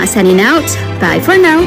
Signing out. Bye for now.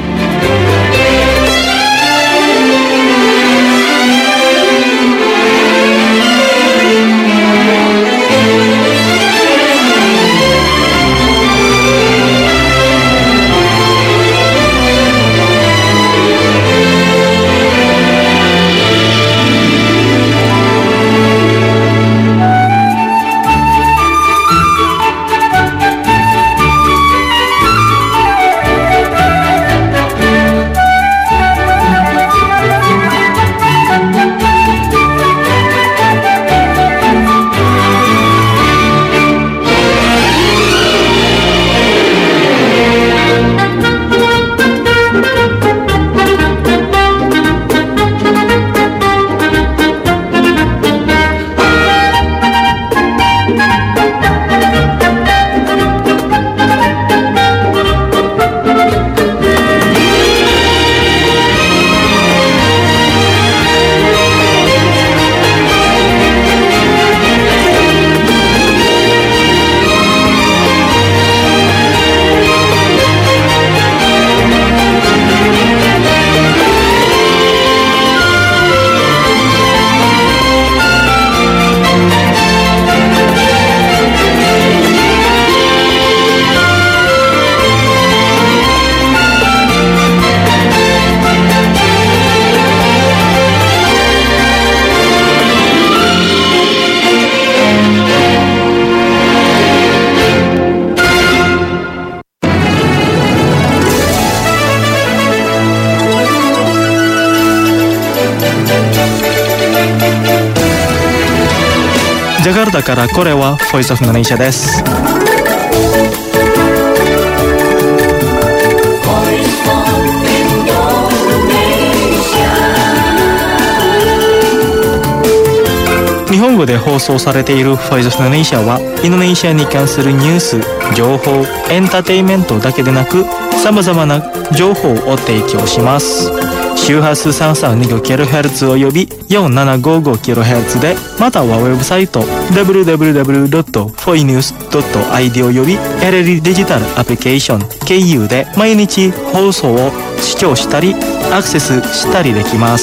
ジャカルタからこれはボイスオフインドネシアです。日本語で放送されているボイスオフインドネシアはインドネシアに関するニュース、情報、エンターテインメントだけでなく様々な情報を提供します。周波数 332kHz および 4755kHz で、またはウェブサイト www.foinews.id および LLD デジタルアプリケーション KU で毎日放送を視聴したりアクセスしたりできます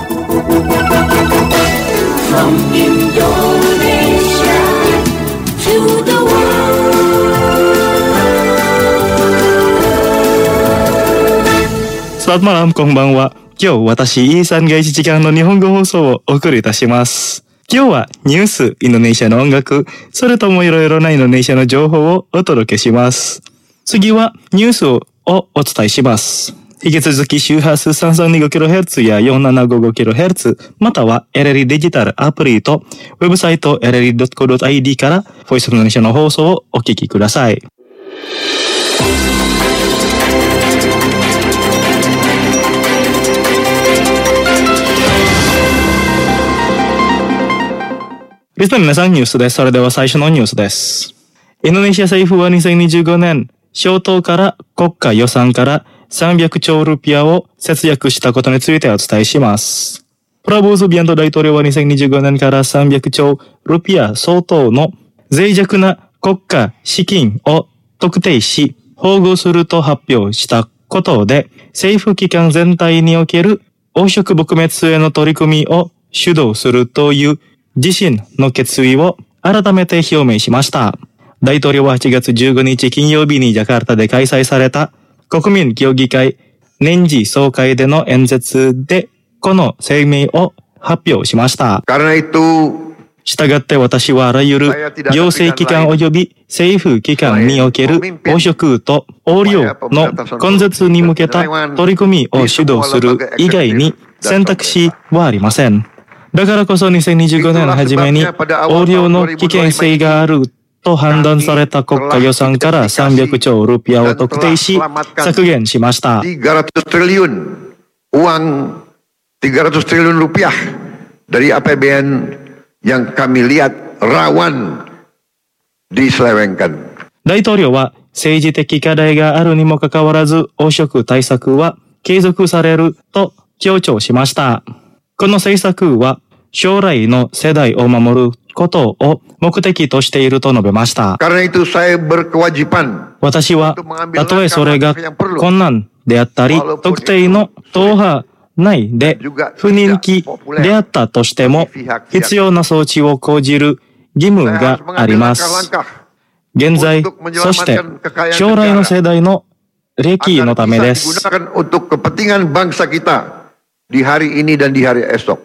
。Selamat malam, こんばんは。今日私、イーさんが1時間の日本語放送をお送りいたします。今日はニュース、インドネシアの音楽、それともいろいろなインドネシアの情報をお届けします。次はニュースをお伝えします。引き続き周波数 332kHz や 4755kHz または LLD デジタルアプリとウェブサイト LLD.co.id からボイスオブインドネシアの放送をお聞きください。リスナーの皆さん、ニュースです。それでは最初のニュースです。インドネシア政府は2025年、消灯から国家予算から300兆ルピアを節約したことについてお伝えします。プラボーズ・ビアント大統領は2025年から300兆ルピア相当の脆弱な国家資金を特定し、保護すると発表したことで、政府機関全体における汚職撲滅への取り組みを主導するという自身の決意を改めて表明しました。大統領は8月15日金曜日にジャカルタで開催された国民協議会年次総会での演説でこの声明を発表しました。したがって私はあらゆる行政機関及び政府機関における汚職と横領の根絶に向けた取り組みを主導する以外に選択肢はありません。だからこそ2025年の初めに横領の危険性があると判断された国家予算から300兆ルピアを特定し削減しました。 300 triliun rupiah dari APBN yang kami lihat rawan diselewengkan。 大統領は政治的課題があるにもかかわらず汚職対策は継続されると強調しました。この政策は将来の世代を守ることを目的としていると述べました。 Karena itu saya berkewajiban 私は、たとえそれが困難であったり、特定の党派内で不人気であったとしても、必要な措置を講じる義務があります。現在、そして将来の世代の利益のためです。 Untuk kepentingan bangsa kita di hari ini dan di hari esok.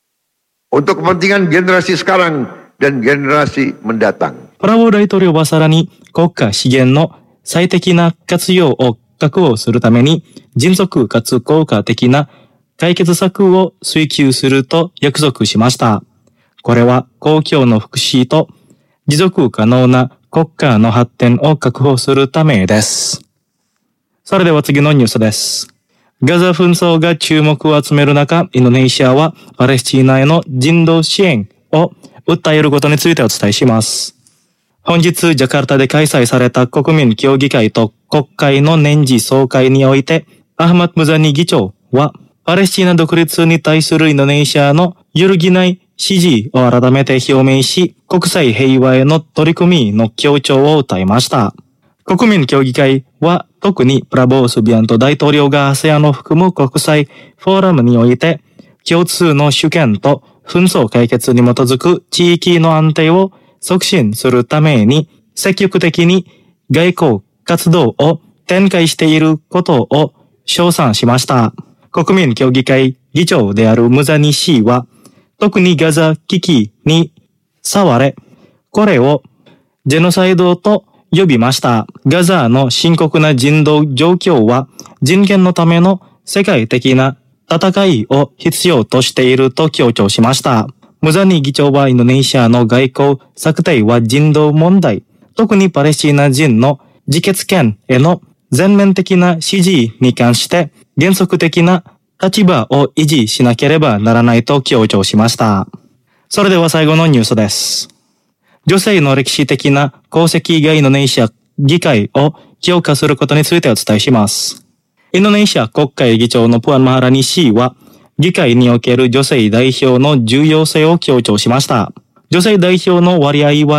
Untuk kepentingan generasi sekarang dan generasi mendatang. プラボー大統領はさらに国家資源の最適な活用を確保するために迅速かつ効果的な解決策を追求すると約束しました。これは公共の福祉と持続可能な国家の発展を確保するためです。それでは次のニュースです。ガザ紛争が注目を集める中、インドネシアはパレスチナへの人道支援を訴えることについてお伝えします。本日、ジャカルタで開催された国民協議会と国会の年次総会において、アハマッド・ムザニ議長は、パレスチナ独立に対するインドネシアの揺るぎない支持を改めて表明し、国際平和への取り組みの強調を訴えました。国民協議会は特にプラボー・スビアント大統領が ASEAN を含む国際フォーラムにおいて共通の主権と紛争解決に基づく地域の安定を促進するために積極的に外交活動を展開していることを称賛しました。国民協議会議長であるムザニ氏は特にガザ危機に触れ、これをジェノサイドと呼びました。ガザの深刻な人道状況は人権のための世界的な戦いを必要としていると強調しました。ムザニ議長はインドネシアの外交策定は人道問題、特にパレスチナ人の自決権への全面的な支持に関して原則的な立場を維持しなければならないと強調しました。それでは最後のニュースです。女性の歴史的な功績がインドネシア議会を強化することについてお伝えします。インドネシア国会議長のプアン・マハラニ氏は、議会における女性代表の重要性を強調しました。女性代表の割合は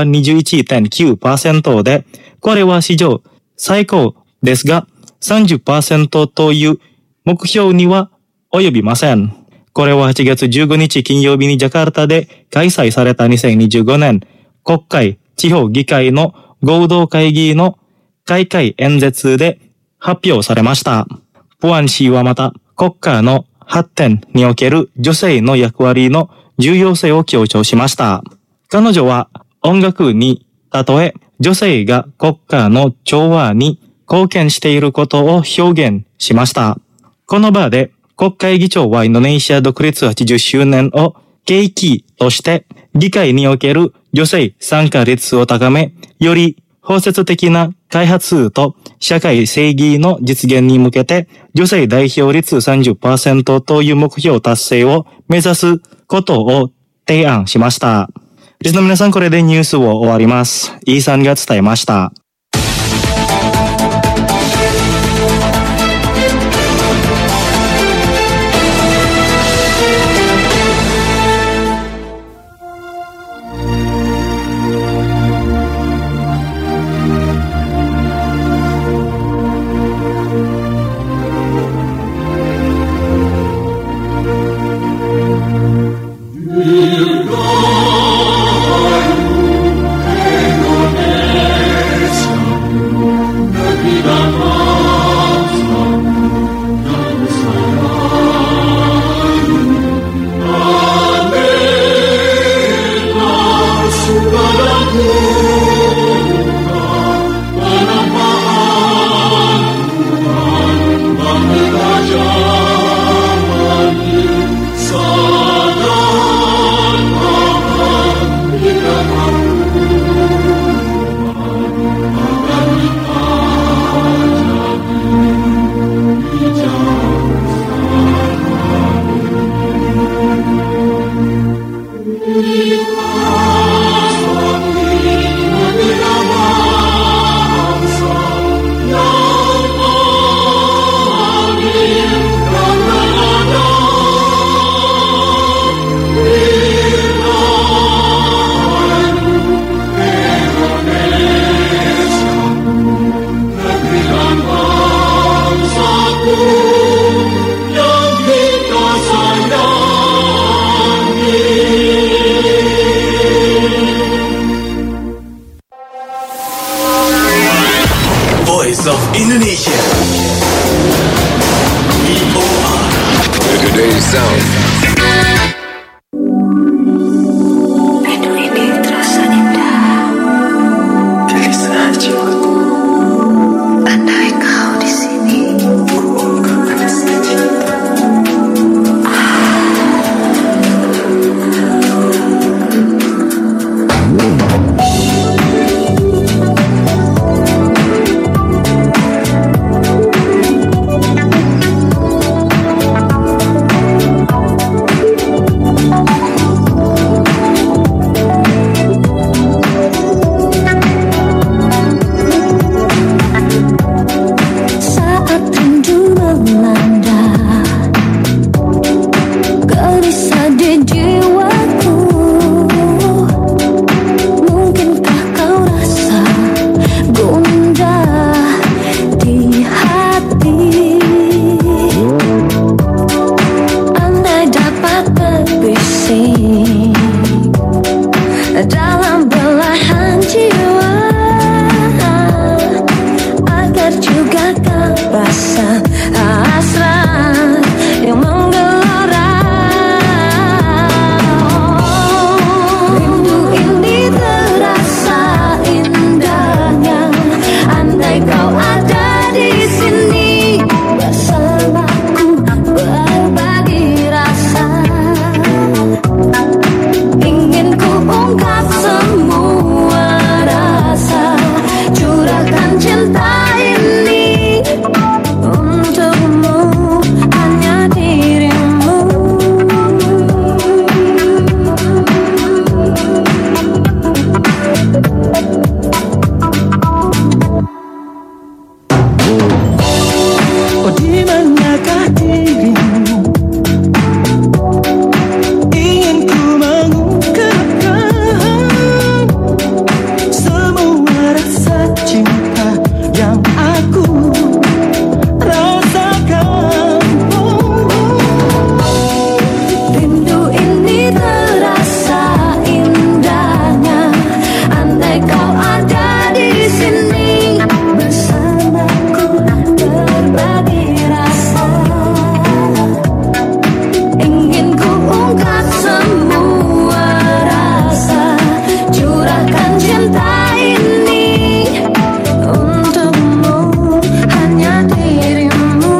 21.9% で、これは史上最高ですが、30% という目標には及びません。これは8月15日金曜日にジャカルタで開催された2025年国会地方議会の合同会議の開会演説で発表されました。プアン氏はまた国家の発展における女性の役割の重要性を強調しました。彼女は音楽に例え女性が国家の調和に貢献していることを表現しました。この場で国会議長はインドネシア独立80周年を契機として議会における女性参加率を高め、より包摂的な開発と社会正義の実現に向けて女性代表率 30% という目標達成を目指すことを提案しました。リスナーの皆さん、これでニュースを終わります。イーさんが伝えました。 Indonesia Voice of Indonesia. VOA. Today's sound. Rindu ini terasa indah. Gelisah jiwaku. Andai kau di sini, ku rasa cinta. Dalam belahan jiwa, agar juga kau rasa hasrat yang menggelora. Rindu ini terasa indahnya, andai kau ada di sini bersamaku berbagi rasa. Ingin ku ungkap semua rasa, curahkan cinta ini untukmu, hanya dirimu. Oh, di manakah dirimu? Ingin ku mengungkapkan semua rasa cinta yang aku rasakan. Rindu ini terasa indahnya, andai kau ada di sini bersamaku berbagi rasa. Ingin ku ungkap semua rasa, curahkan cinta ini untukmu, hanya dirimu.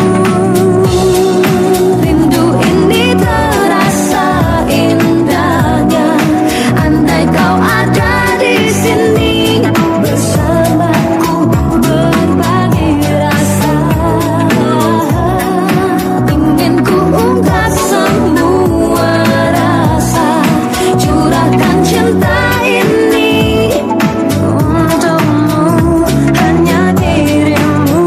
Rindu ini terasa indahnya, andai kau ada di sini bersamaku berbagi rasa. Ingin ku ungkap semua rasa, curahkan cinta ini untukmu, hanya dirimu.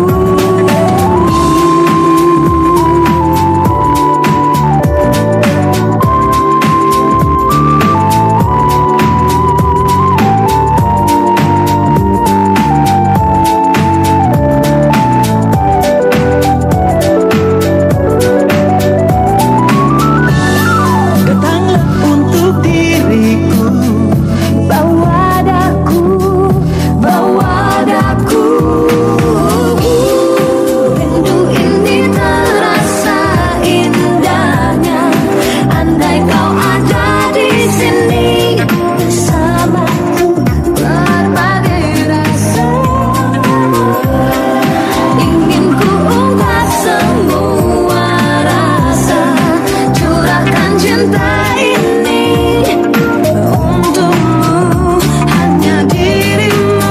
Datanglah untuk diriku, Bawa daku, bawa daku. Rindu ini terasa indahnya, andai kau ada di sini bersamaku berbagi rasa. Ingin ku ungkap semua rasa, curahkan cinta ini untukmu, hanya dirimu.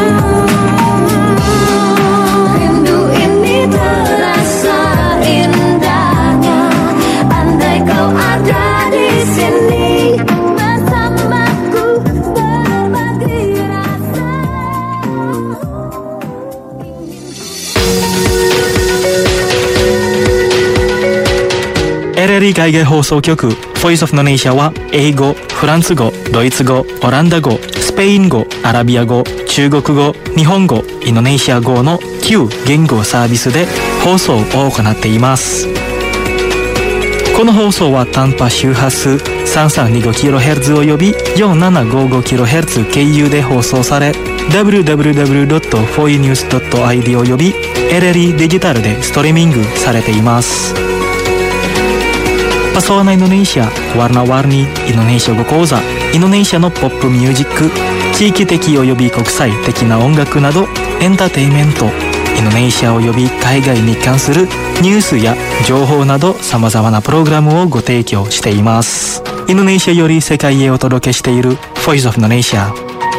Rindu ini terasa indahnya, andai kau ada di sini bersamaku berbagi rasa. RRI 海外放送局 Voice of Indonesia は英語、フランス語、ドイツ語、オランダ語、ススペイン語、アラビア語、中国語、日本語、インドネシア語の9言語サービスで放送を行っています。この放送は短波周波数 3325kHz および 4755kHz 経由で放送され、www.foinews.id および LLE デジタルでストリーミングされています。Pesona Indonesia, Warna-warni Indonesia語講座、インドネシアのポップミュージック、地域的および国際的な音楽などエンターテインメント、インドネシアおよび海外に関するニュースや情報など様々なプログラムをご提供しています。インドネシアより世界へお届けしている Voice of Indonesia。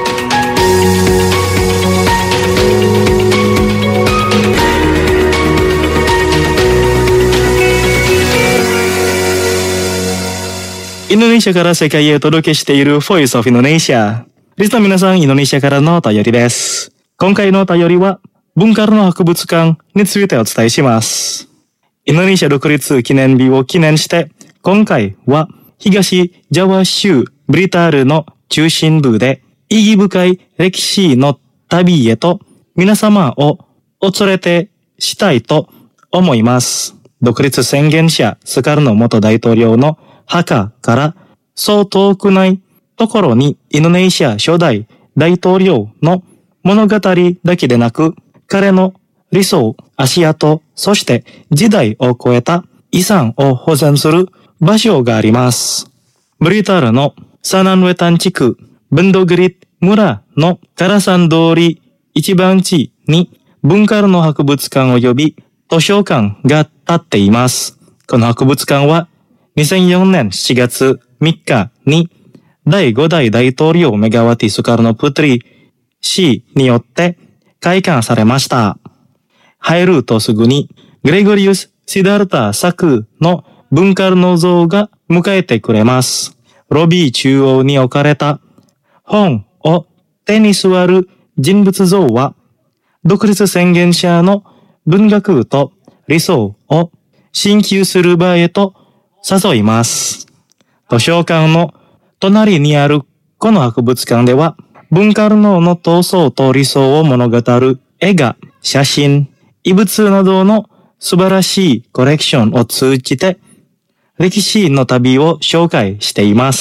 インドネシアから世界へお届けしている Voice of Indonesia。リスナーの皆さん、インドネシアからのお便りです。今回のお便りは、文化の博物館についてお伝えします。インドネシア独立記念日を記念して、今回は東ジャワ州ブリタールの中心部で意義深い歴史の旅へと皆様をお連れてしたいと思います。独立宣言者スカルノ元大統領の墓からそう遠くないところにインドネシア初代大統領の物語だけでなく、彼の理想、足跡、そして時代を超えた遺産を保全する場所があります。ブリタールのサナンウェタン地区、ブンドグリッ村のカラサン通り一番地に文化の博物館及び図書館が建っています。この博物館は2004年7月3日に第5代大統領メガワティ・スカルノ・プトリ氏によって開館されました。入るとすぐにグレゴリウス・シダルタ作の文化の像が迎えてくれます。ロビー中央に置かれた本を手に座る人物像は独立宣言者の文学と理想を追求する場へと誘います。図書館の隣にあるこの博物館では文化の闘争と理想を物語る絵画、写真、遺物などの素晴らしいコレクションを通じて歴史の旅を紹介しています。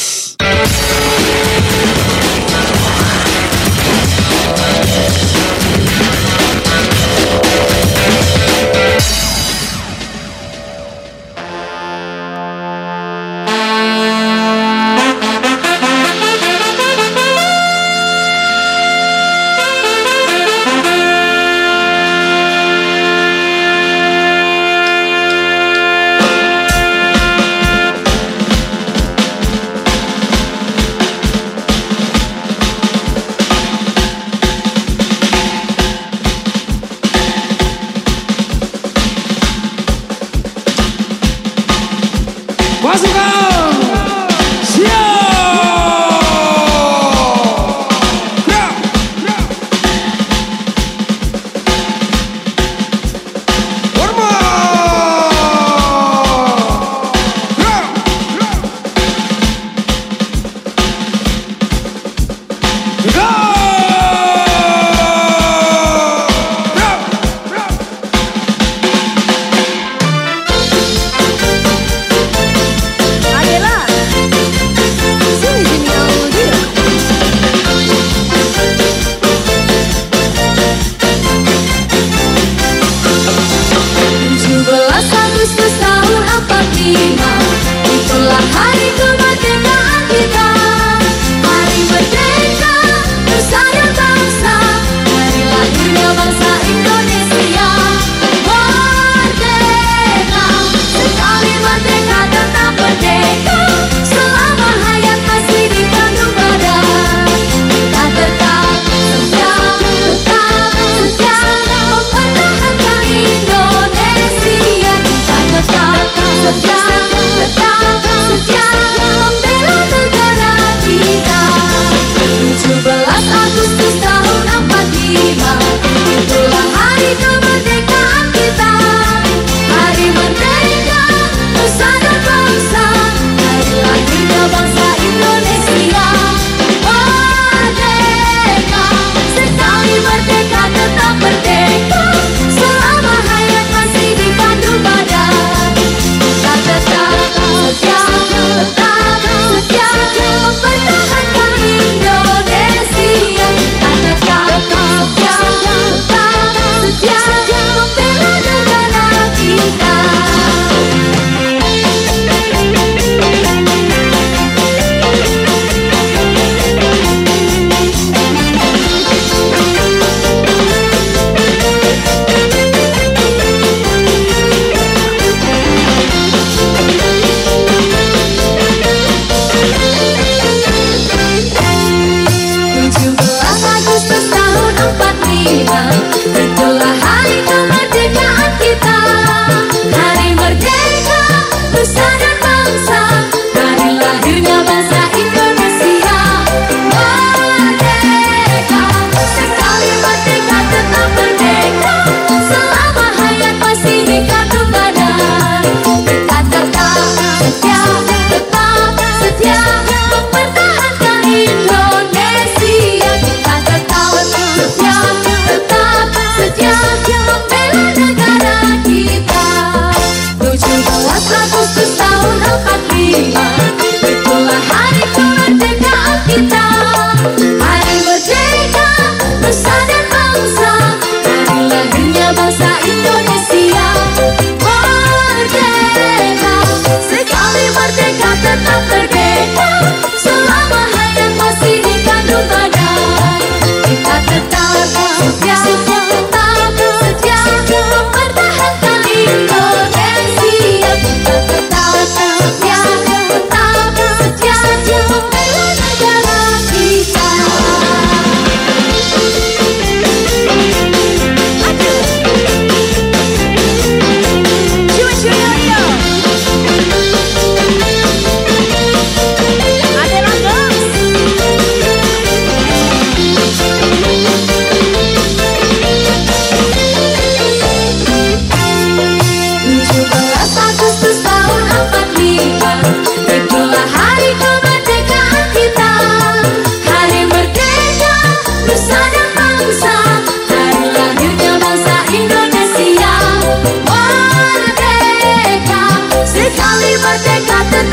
Ayo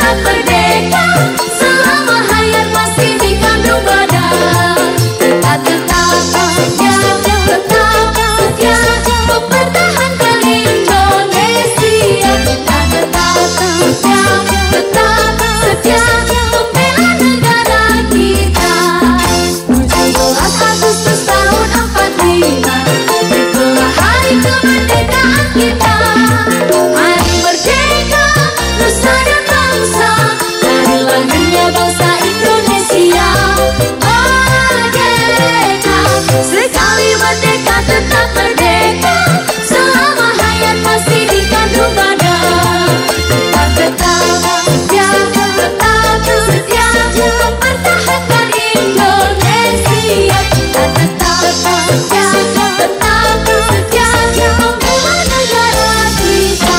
tetap merdeka selama hayat masih dikandung badan. Kita tetap setia, mempertahankan Indonesia. Kita tetap setia, membela negara kita. 17 Agustus tahun 45, itulah hari kemerdekaan kita. Hari merdeka, nusa dan bangsa, dari lahirnya bangsa Indonesia. Merdeka, sekali merdeka tetap merdeka selama hayat masih dikandung badan. Kita tetap setia, mempertahankan Indonesia. Kita tetap setia, membela negara kita.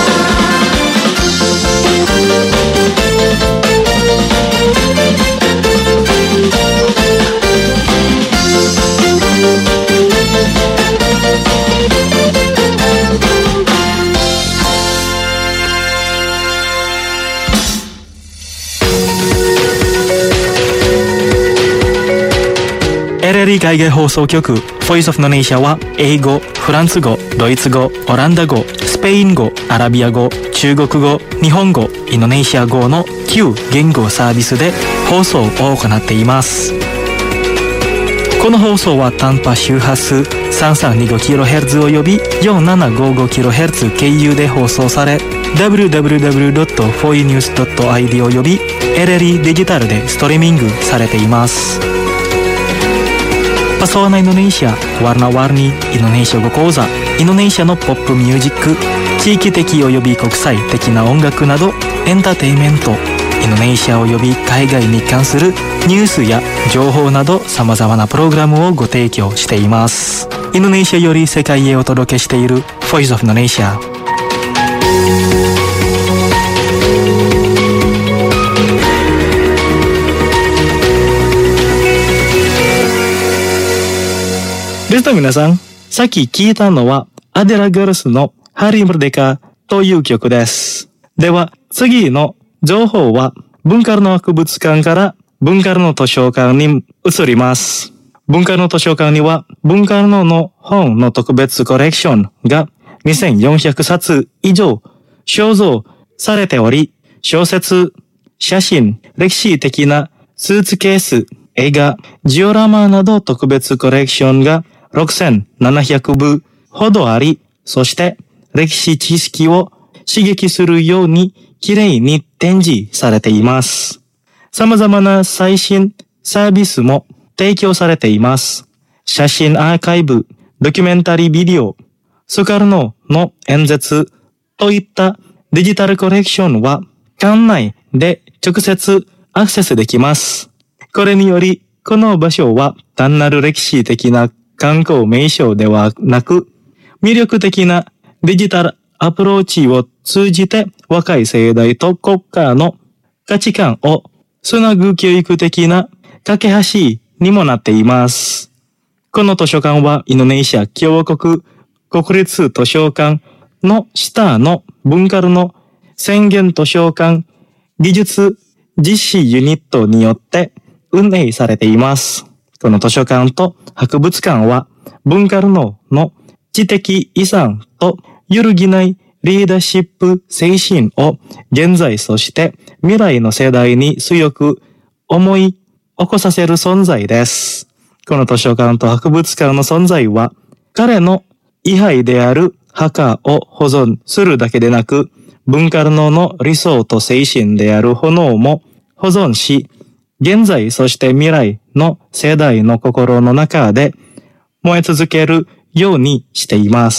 LLE 海外放送局 Voice of Indonesia は英語、フランス語、ドイツ語、オランダ語、スペイン語、アラビア語、中国語、日本語、インドネシア語の9言語サービスで放送を行っています。この放送は短波周波数 3325kHz および 4755kHz 経由で放送され www.foinews.id および LLE デジタルでストリーミングされています。Pesona Indonesia, Warna-warni Indonesia 語講座、インドネシアのポップミュージック、地域的および国際的な音楽などエンターテインメント、インドネシアおよび海外に関するニュースや情報など様々なプログラムをご提供しています。インドネシアより世界へお届けしている Voice of Indonesia。リスナーの皆さん、さっき聞いたのはアデラガールスのハリー・ムルデカという曲です。では次の情報は文化の博物館から文化の図書館に移ります。文化の図書館には文化の本の特別コレクションが2400冊以上所蔵されており、小説、写真、歴史的なスーツケース、映画、ジオラマなど特別コレクションが6700部ほどあり、そして歴史知識を刺激するようにきれいに展示されています。様々な最新サービスも提供されています。写真アーカイブ、ドキュメンタリービデオ、スカルノの演説といったデジタルコレクションは館内で直接アクセスできます。これにより、この場所は単なる歴史的な観光名所ではなく、魅力的なデジタルアプローチを通じて若い世代と国家の価値観をつなぐ教育的な架け橋にもなっています。この図書館はインドネシア共和国国立図書館の下の文化の宣言図書館技術実施ユニットによって運営されています。この図書館と博物館は文化の知的遺産と揺るぎないリーダーシップ精神を現在そして未来の世代に強く思い起こさせる存在です。この図書館と博物館の存在は彼の遺灰である墓を保存するだけでなく、文化の理想と精神である炎も保存し、現在そして未来の世代の心の中で燃え続けるようにしています。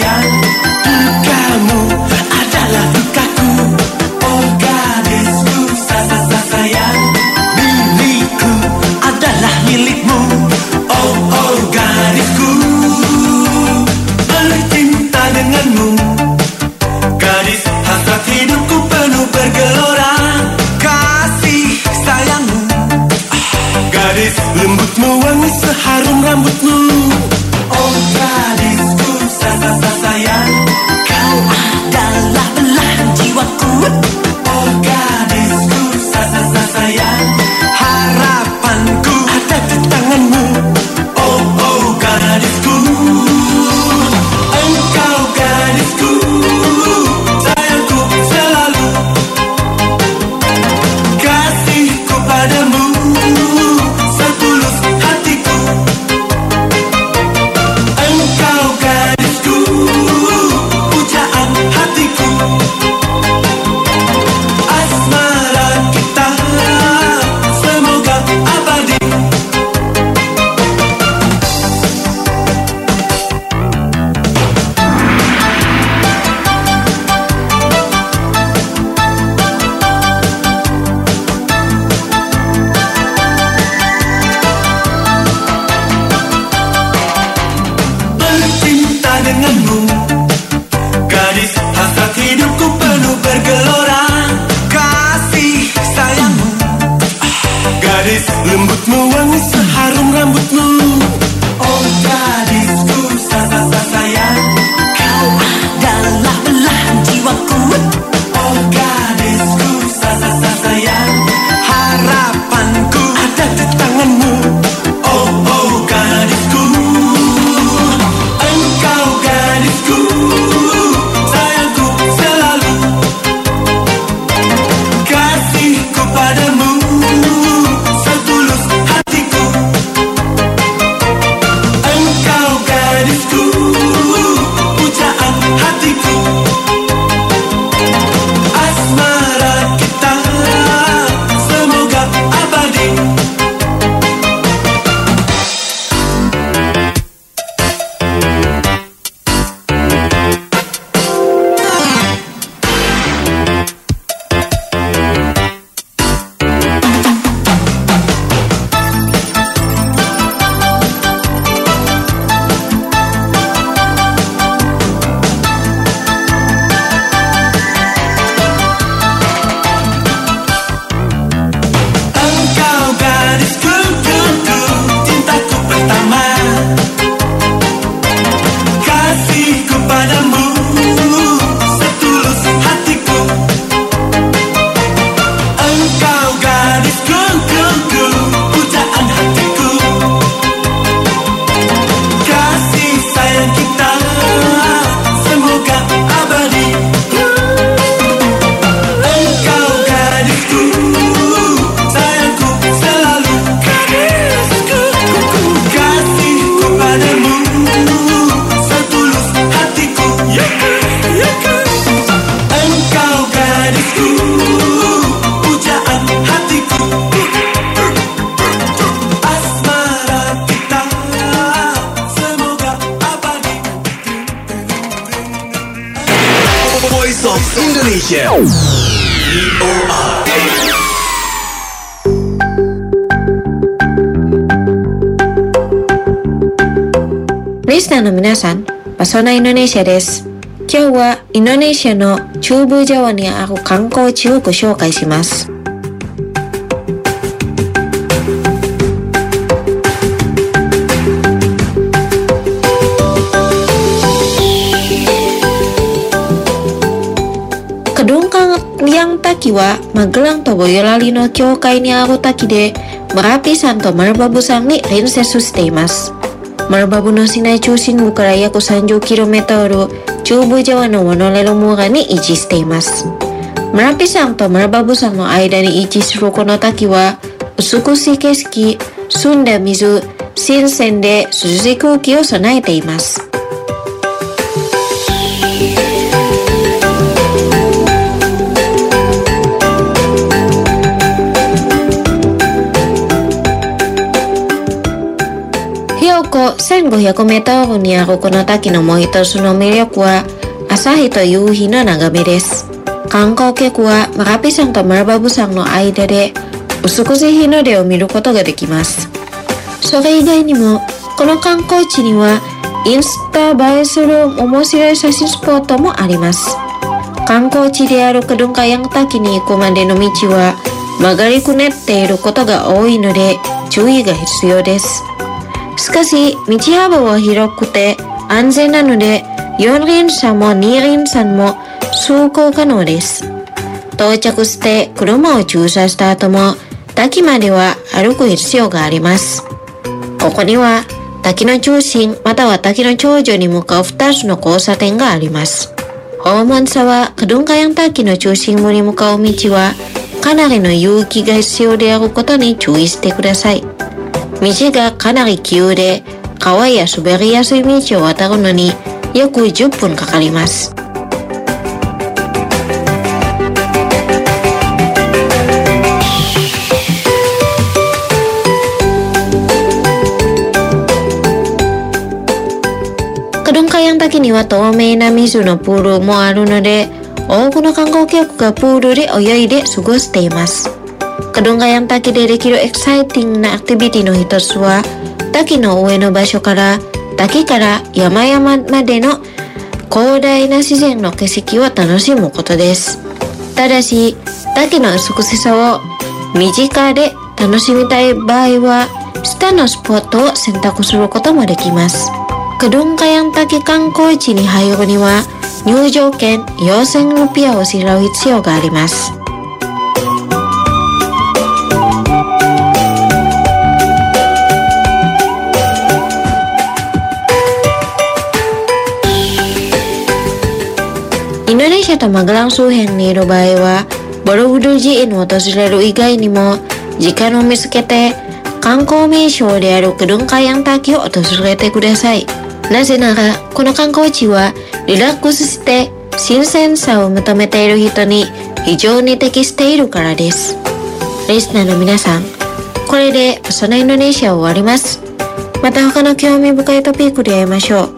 sayang, dukamu adalah dukaku. Oh gadisku, sayang, milikku adalah milikmu. Oh oh gadisku, bercinta denganmu. Gadis hasrat hidupku penuh bergelora. Kasih sayangmu, gadis lembutmu wangi seharum rambutmu. Oh gadisku, sayang, kau adalah belahan jiwaku. Oh gadisku, sayang, harapanku ada di tanganmu. Oh oh gadisku, engkau gadisku, sayangku selalu, kasihku padamu setulus hatiku. Engkau gadisku, pujaan hatiku. Asmara kita semoga abadi. Bercinta denganmu, gadis hasrat hidupku penuh bergelora. Kasih sayangmu, gadis lembutmu wangi seharum rambutmu. Oh gadisku, sayang, kau adalah belahan jiwaku. Oh gadisku, sayang, harapanku ada di tanganmu. Oh oh gadisku, engkau gadisku, sayangku selalu, kasihku padamu setulus hatiku. Engkau gadisku, pujaan hatiku. Asmara kita semoga abadi. Engkau gadisku, cintaku pertama, kasihku padamu setulus hatiku. Engkau gadisku, pujaan hatiku. Kasih sayang kita semoga abadi. Engkau gadisku, sayangku selalu, kasihku padamu setulus hatiku. Engkau gadisku, pujaan hatiku. Asmara kita semoga abadi. Voice of Indonesia. Listenerの皆さん、そのインドネシアです。今日はインドネシアの中部ジャワにある観光地をご紹介します。Kedung Liang Taki wa Magelang to Boyolali no Kyokai ni aru taki de Merapi santo Marbabu-san ni rinsetsu shite imasu. Marbabu no Sinai Chushin-buから約30キロメートル、中部ジャワのモノレール網に位置しています。Merapi山とMarbabu山の間に位置するこの滝は、美しい景色、澄んだ水、新鮮で涼しい空気を備えています。標高高1500メートルにあるこの滝のもう一つの魅力は朝日と夕日の眺めです。観光客はマラピ山とマルバブ山の間で美しい日の出を見ることができます。それ以外にもこの観光地にはインスタ映えする面白い写真スポットもあります。観光地であるクドゥンカヤン滝に行くまでの道は曲がりくねっていることが多いので注意が必要です。しかし道幅は広くて安全なので4輪車も2輪車も走行可能です。到着して車を駐車した後も滝までは歩く必要があります。ここには滝の中心または滝の頂上に向かう2つの交差点があります。訪問者はクドゥンカヤン滝の中心部に向かう道はかなりの勇気が必要であることに注意してください。道がかなり急で川や滑りやすい道を渡るのに約10分かかります。クドゥンカヤン滝には透明な水のプールもあるので多くの観光客がプールで泳いで過ごしています。クドゥンカヤン滝でできるエキサイティングなアクティビティの一つは滝の上の場所から滝から山々までの広大な自然の景色を楽しむことです。ただし滝の美しさを身近で楽しみたい場合は下のスポットを選択することもできます。クドゥンカヤン滝観光地に入るには入場券4000ルピアを支払う必要があります。インドネシアとマグラン周辺にいる場合はボロブドゥ寺院を訪れる以外にも時間を見つけて観光名所であるクドゥンカヤン滝を訪れてください。なぜならこの観光地はリラックスして新鮮さを求めている人に非常に適しているからです。リスナーの皆さん、これでそのインドネシアを終わります。また他の興味深いトピックで会いましょう。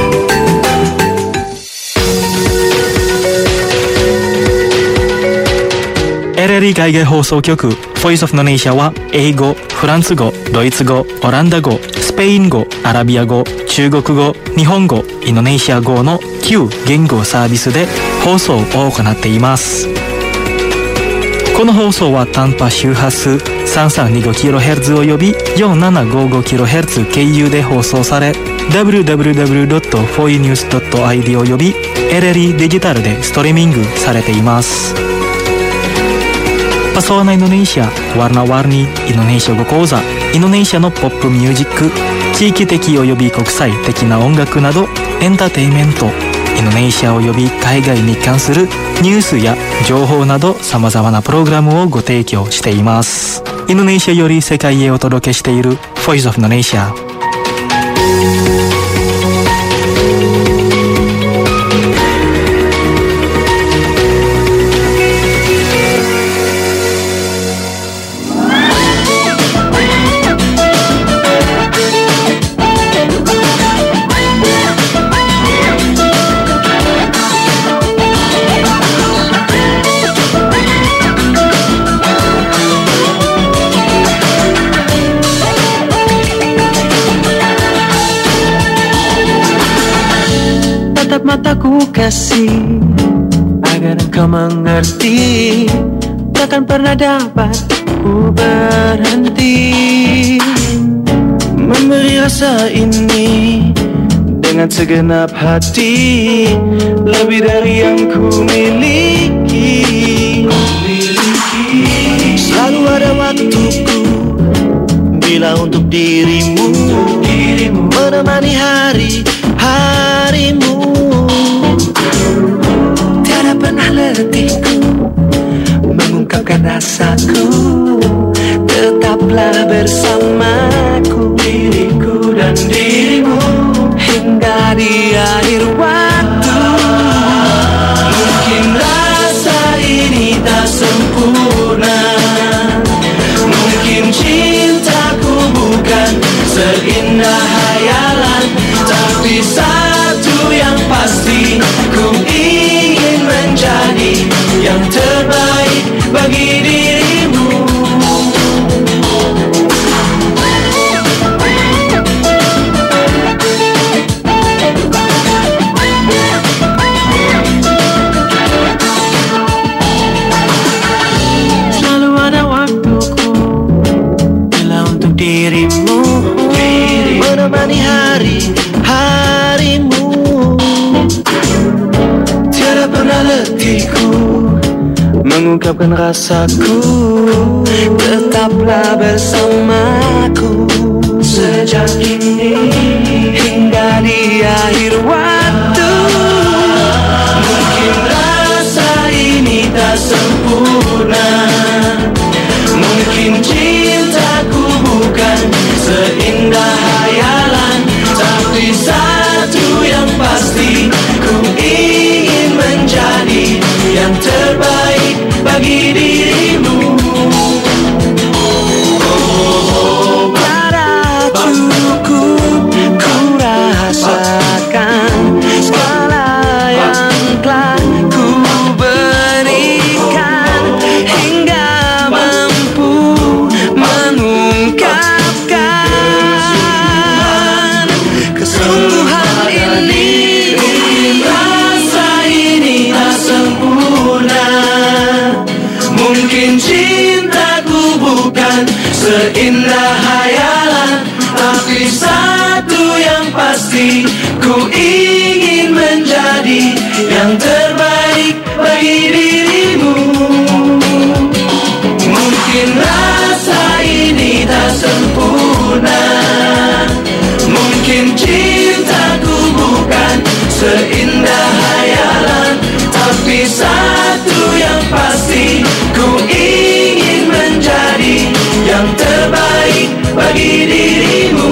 LLE 海外放送局 Voice of Indonesia は英語、フランス語、ドイツ語、オランダ語、スペイン語、アラビア語、中国語、日本語、インドネシア語の9言語サービスで放送を行っています。この放送は短波周波数 3325kHz および 4755kHz 経由で放送され www.foinews.id および LLE デジタルでストリーミングされています。Pesona Indonesia, Warna-warni Indonesia語講座、インドネシアのポップミュージック、地域的および国際的な音楽などエンターテインメント、インドネシアおよび海外に関するニュースや情報など様々なプログラムをご提供しています。インドネシアより世界へお届けしている Voice of Indonesia。 Tatap mataku kasih agar engkau mengerti, takkan pernah dapat ku berhenti memberi rasa ini dengan segenap hati, lebih dari yang ku miliki. Selalu ada waktuku bila untuk dirimu, menemani hari-harimu. Tiada pernah letihku mengungkapkan rasaku, tetaplah bersamaku, diriku dan dirimu hingga di akhir waktu. Mungkin rasa ini tak sempurna, mungkin cintaku bukan seindah hayal, mengungkapkan rasaku. Tetaplah bersamaku sejak ini hingga di akhir waktu. Mungkin rasa ini tak sempurna, mungkin cintaku bukan seindah hayalan, tapi satu yang pasti, ku ingin menjadi yang terbaik bagi dirimu. Oh, pada cukup ku rasakan segala yang telah ku berikan, hingga mampu mengungkapkan kesungguhan ini. Rasa ini tak sempurna, mungkin cintaku bukan seindah hayalan, tapi satu yang pasti, ku ingin menjadi yang terbaik bagi dirimu. Mungkin rasa ini tak sempurna, mungkin cintaku bukan seindah hayalan, tapi satu yang pasti, ku ingin menjadi yang terbaik bagi dirimu.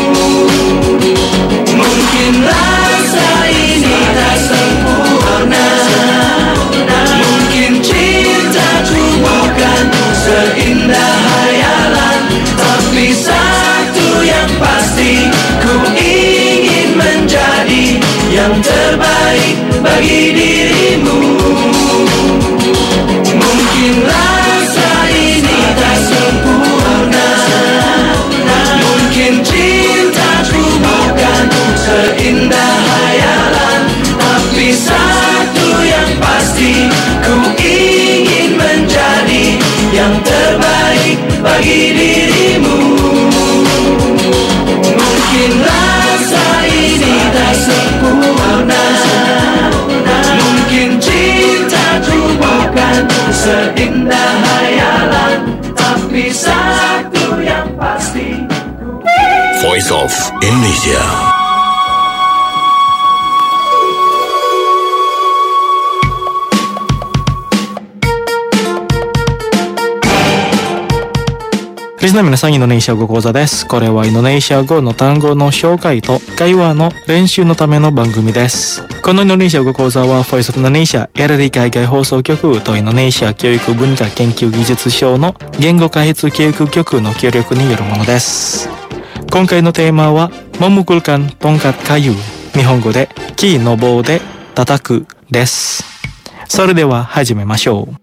Mungkin rasa ini tak sempurna, mungkin cintaku bukan seindah hayalan, tapi satu yang pasti, ku ingin menjadi yang terbaik bagi dirimu. Mungkin rasa ini tak sempurna, mungkin cintaku bukan seindah hayalan, tapi satu yang pasti, ku ingin menjadi yang terbaik bagi dirimu. Mungkin rasa ini tak sempurna, mungkin cintaku bukan seindah hayalan, tapi satu yang pasti. Voice of Indonesia. Listener 皆さん、インドネシア語講座です。これはインドネシア語の単語の紹介と会話の練習のための番組です。このインドネシア語講座は Voice of Indonesia やらり海外放送局とインドネシア教育文化研究技術省の言語開発教育局の協力によるものです。今回のテーマはMemukulkan tongkat kayu、日本語で木の棒で叩くです。それでは始めましょう。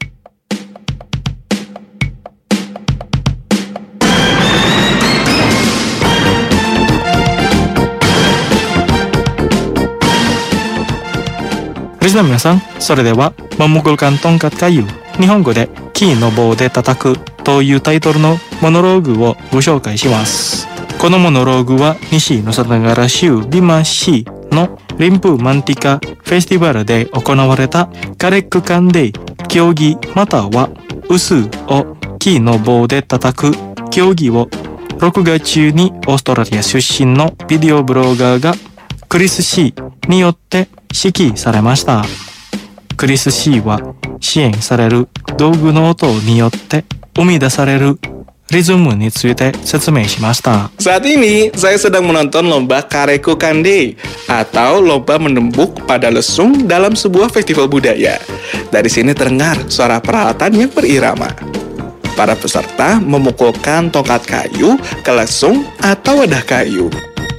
リスナーの皆さん、それではMemukulkan tongkat kayu、日本語で木の棒で叩くというタイトルのモノローグをご紹介します。このモノローグは西ヌサタガラ州ビマ市のリンプマンティカフェスティバルで行われたカレック間で競技または臼を木の棒で叩く競技を録画中にオーストラリア出身のビデオブロガーがクリス・シーによって指揮されました。クリス・シーは支援される道具の音によって生み出されるリズムについて説明しました。 Saat ini saya sedang menonton lomba Kareku Kande atau lomba menembuk pada lesung dalam sebuah festival budaya. Dari sini terdengar suara peralatan yang berirama. Para peserta memukulkan tongkat kayu ke lesung atau wadah kayu.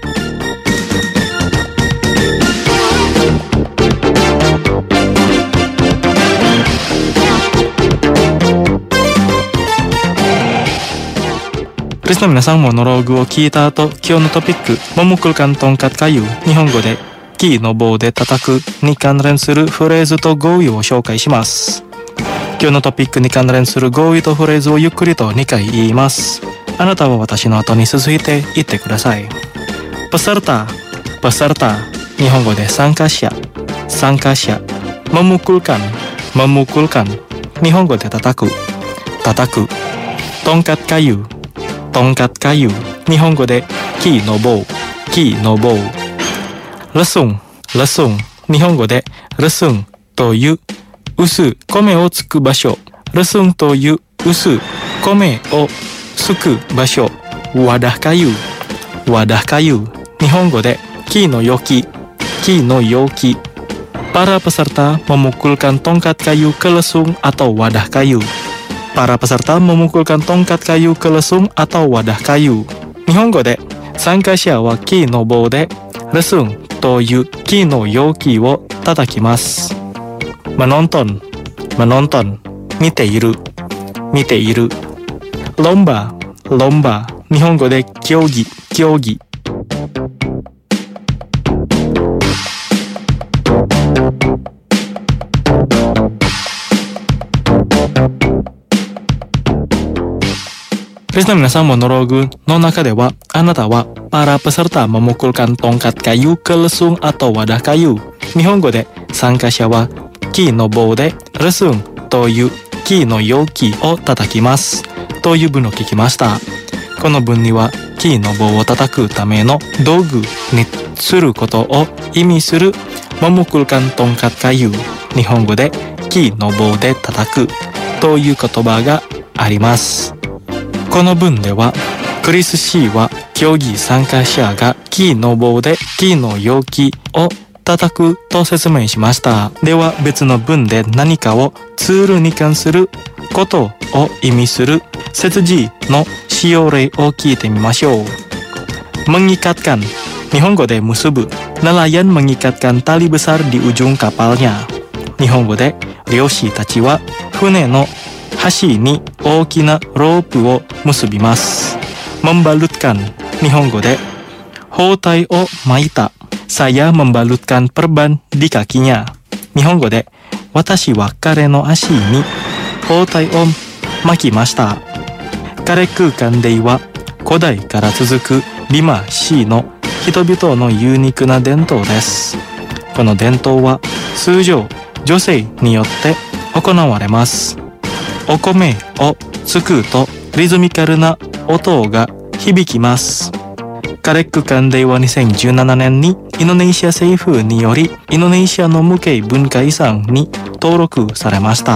リスナーの皆さん、モノローグを聞いた後、今日のトピック、Memukulkan tongkat kayu、日本語で木の棒で叩くに関連するフレーズと語彙を紹介します。今日のトピックに関連する語彙とフレーズをゆっくりと2回言います。あなたは私の後に続いて言ってください。peserta、peserta、日本語で参加者、参加者、memukulkan、memukulkan、 日本語で叩く、叩く。とんかつかゆ、とんかつかゆ。日本語で木の棒、木の棒。レッスン、レッスン。日本語でレッスンという薄米をつく場所。レッスンという薄米をつく場所。wadah kayu, wadah kayu. 日本語で木の容器、木の容器。Para peserta memukulkan tongkat kayu ke lesung atau wadah kayu. Para peserta memukulkan tongkat kayu ke lesung atau wadah kayu. 日本語で参加者は木の棒でレスンという木の容器を叩きます。menonton, menonton. 見ている、見ている。lomba, lomba. 日本語で競技、競技。リスナーの皆さん、モノローグの中では、あなたはpara peserta memukulkan tongkat kayu ke lesung atau wadah kayu。日本語で参加者は木の棒でレスンという木の容器を叩きますという文を聞きました。この文には木の棒を叩くための道具にすることを意味するmemukulkan tongkat kayu。日本語で木の棒で叩くという言葉があります。この文ではクリス C は競技参加者が木の棒で木の容器を叩くと説明しました。では別の文で何かをツールに関することを意味する接字の使用例を聞いてみましょう。mengikatkan。日本語で結ぶ。nelayan mengikatkan tali besar di ujung kapalnya。日本語で漁師たちは船の橋に大きなロープを結びます。membalutkan。日本語で包帯を巻いた。saya membalutkan perban di kakinya。日本語で私は彼の足に包帯を巻きました。カレクカンデイは古代から続くビマシーの人々のユニークな伝統です。この伝統は通常女性によって行われます。お米をつくとリズミカルな音が響きます。カレックカンデイは2017年にインドネシア政府によりインドネシアの無形文化遺産に登録されました。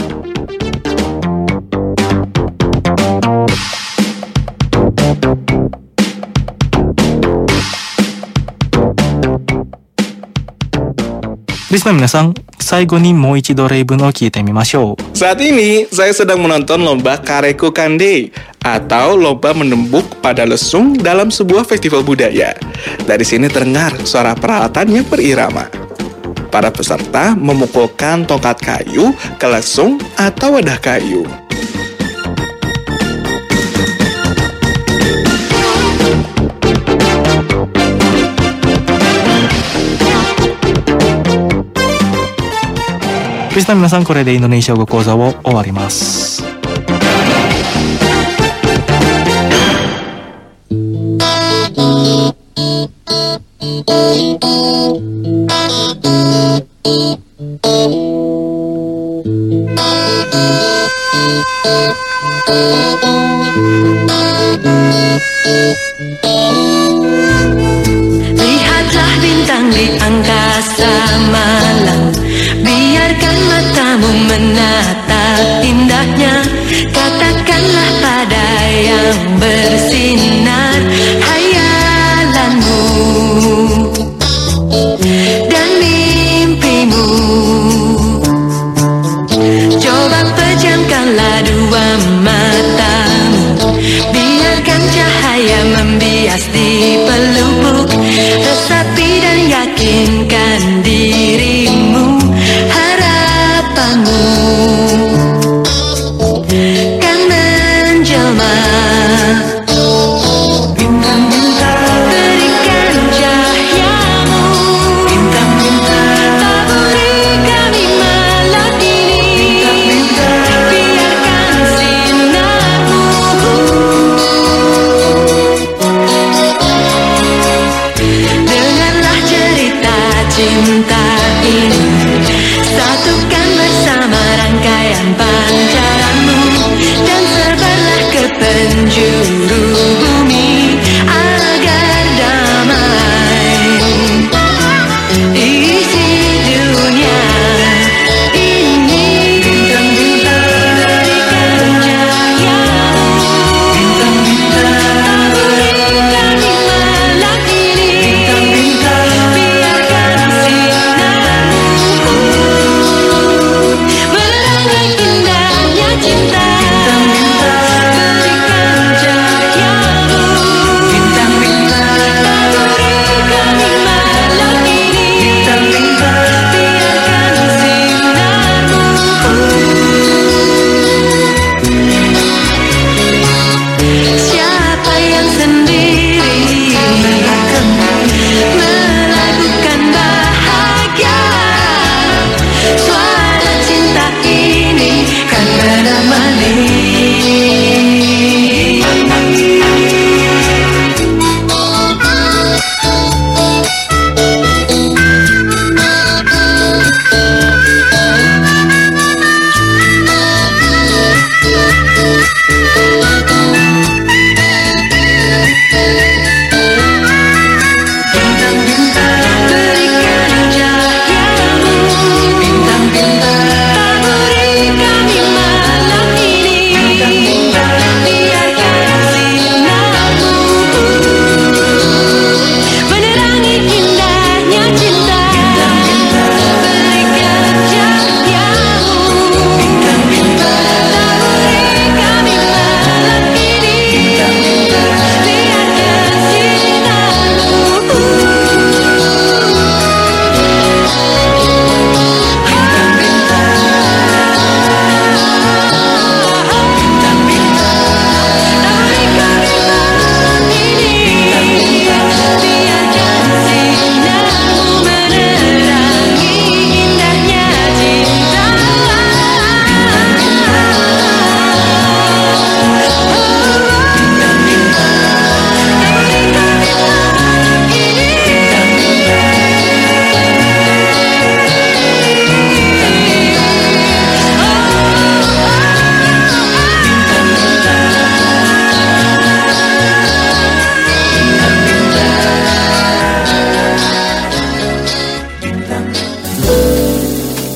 リスナーの皆さん、最後にもう一度例文を聞いてみましょう。 Saat ini saya sedang menonton lomba Kareku Kande atau lomba menembuk pada lesung dalam sebuah festival budaya. Dari sini terdengar suara peralatan yang berirama. Para peserta memukulkan tongkat kayu ke lesung atau wadah kayu. リスナーの皆さん、これでインドネシア語講座を終わります。 Lihatlah bintang di angkasa malam, biarkan matamu menatap indahnya. Katakanlah pada yang bersinar hayalanmu dan mimpimu. Coba pejamkanlah dua matamu, biarkan cahaya membias di pelupuk, resapi dan yakinkan dirimu. Harapanmu kan menjelma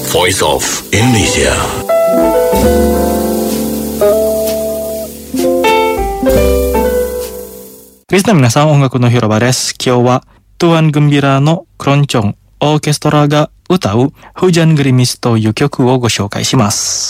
Voice of Indonesia. Kristen 皆さん、音楽の広場です。今日はトゥアングンビラのクロンチョンオーケストラが歌うフジャングリミスという曲をご紹介します。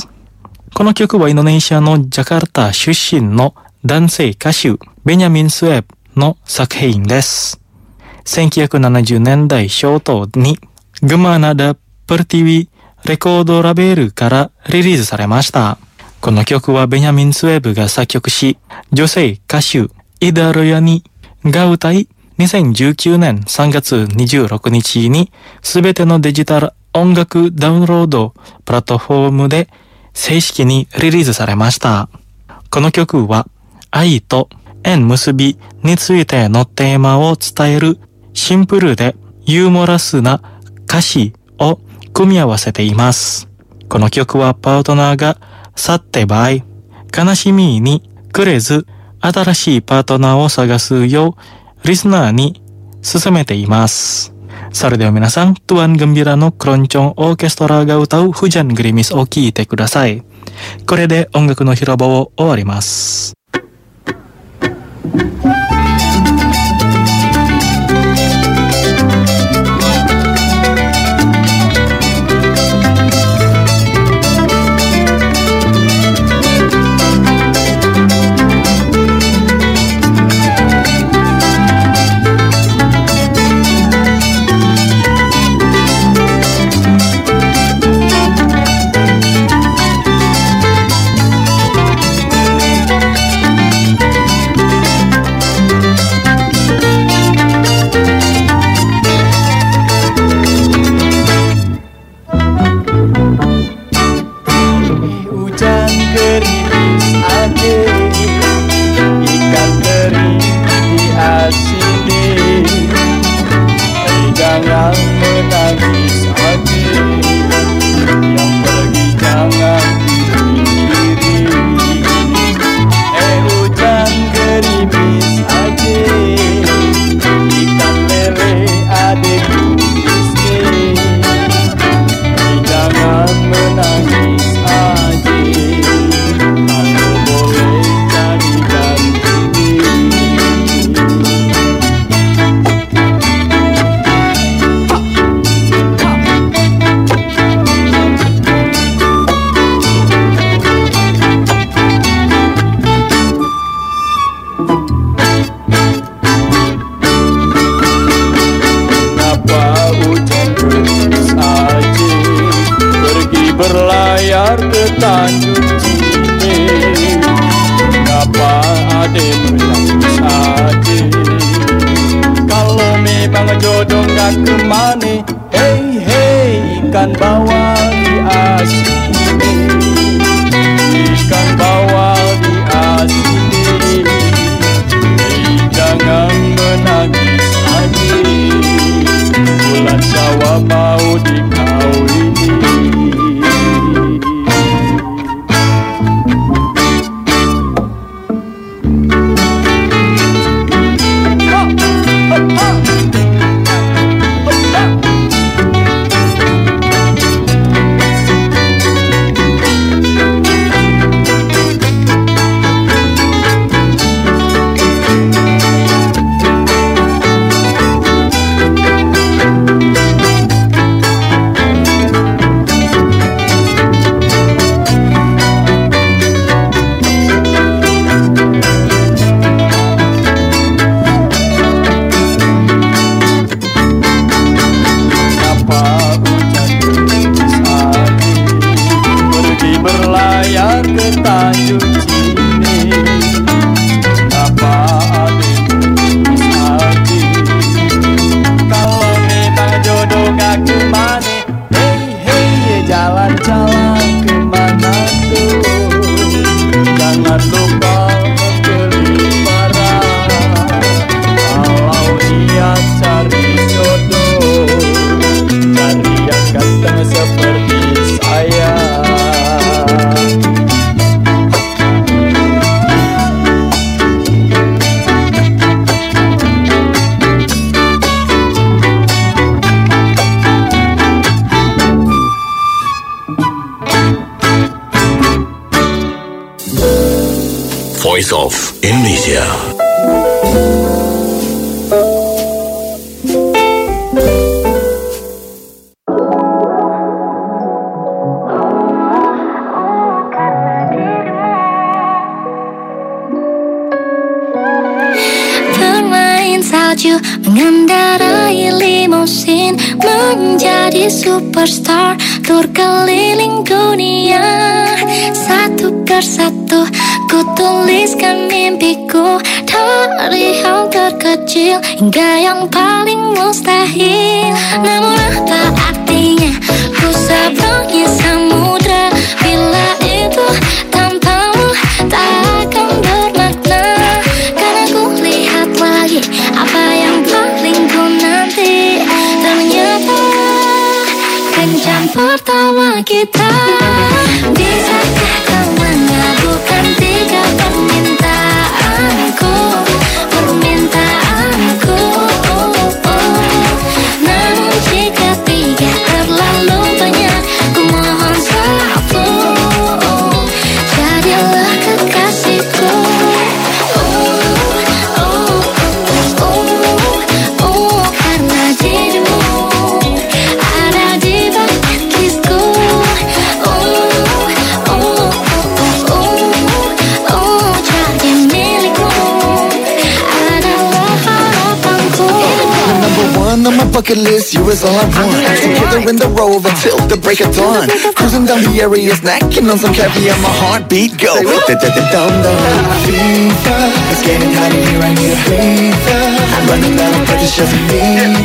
この曲はインドネシアのジャカルタ出身の男性歌手ベニャミン・スウェーブの作品です。1970年代初頭にグマナダ・プルティウィレコードラベルからリリースされました。この曲はベニャミン・スウェーブが作曲し、女性歌手イダ・ロヤニが歌い、2019年3月26日にすべてのデジタル音楽ダウンロードプラットフォームで正式にリリースされました。この曲は愛と縁結びについてのテーマを伝えるシンプルでユーモラスな歌詞を組み合わせています。この曲はパートナーが去って場合、悲しみにくれず新しいパートナーを探すようリスナーに勧めています。それでは皆さん、トゥアングンビラのクロンチョンオーケストラが歌うフジャングリミスを聴いてください。これで音楽の広場を終わります。 Voice of Indonesia. Bermain salju, mengendarai limusin, menjadi superstar, tur keliling dunia. Satu persatu ku tuliskan mimpiku, dari hal terkecil hingga yang paling mustahil. Namun apa artinya ku seberangi samudra bila itu tanpamu tak akan bermakna. Karena ku lihat lagi apa yang paling ku nanti, ternyata kencan pertama kita. Bisakah kau mengabulkan tiga permintaanku, permintaanku? Namun jika tiga terlalu banyak, ku mohon satu, jadilah kekasihku. Karena dirimu ada di bucket listku. Jadi milikmu adalah harapanku. Number one on my bucket list, you is all I want. Together in the Rover till the break of dawn. Cruising down the area, snacking on some caviar. My heartbeat go dum-dum. Fever, it's getting hot in here, I need a breather. I'm running out of breath, it's just me.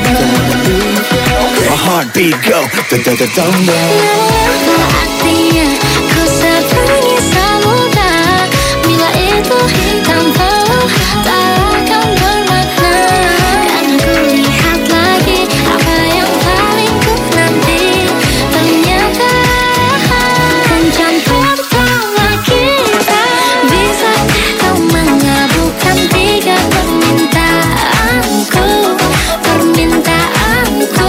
My heartbeat go dum-dum. Apa artinya ku seberangi samudra bila itu tanpamu tak akan bermakna. Karena ku lihat lagi apa yang paling ku nanti, ternyata kencan pertama kita. Bisakah kau mengabulkan tiga permintaanku, permintaanku?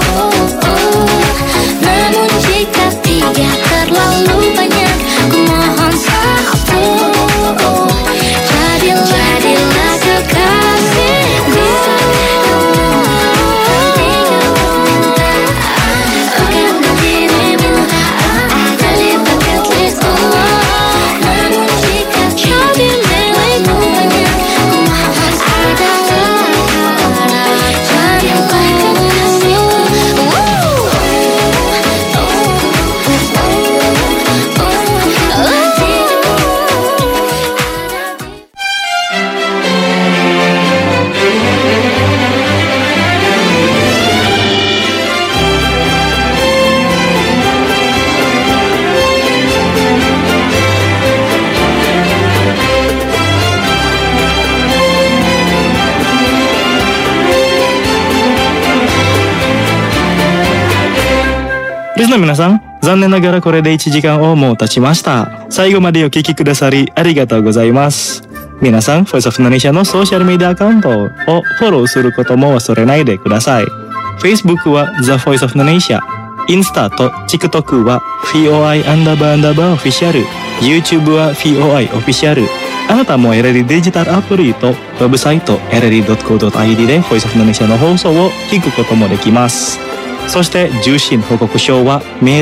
Namun jika tiga terlalu banyak, ku mohon satu, jadilah kekasihku. Karena dirimu ada di bucket listku. Namun jika jadi milikmu banyak, ku mohon adalah jadilah kekasihku. リスナーの皆さん、残念ながらこれで1時間をもう経ちました。最後までお聞きくださりありがとうございます。皆さん、Voice of Indonesia のソーシャルメディアアカウントをフォローすることも忘れないでください。Facebook は The Voice of Indonesia、インスタと TikTok は FOI__official、YouTube は FOI Official。あなたも LD デジタルアプリとウェブサイト LD.co.id で Voice of Indonesia の放送を聞くこともできます。そして受信報告書はメール